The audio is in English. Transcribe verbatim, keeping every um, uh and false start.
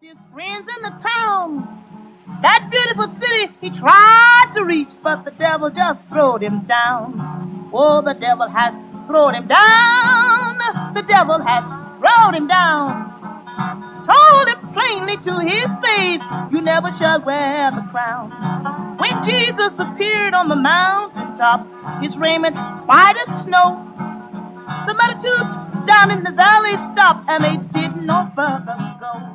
his friends in the town. That beautiful city he tried to reach, but the devil just throwed him down. Oh, the devil has thrown him down. The devil has thrown him down. Told him plainly to his face, you never shall wear the crown. When Jesus appeared on the mountaintop, his raiment white as snow, the multitudes down in the valley stopped and they did no further go.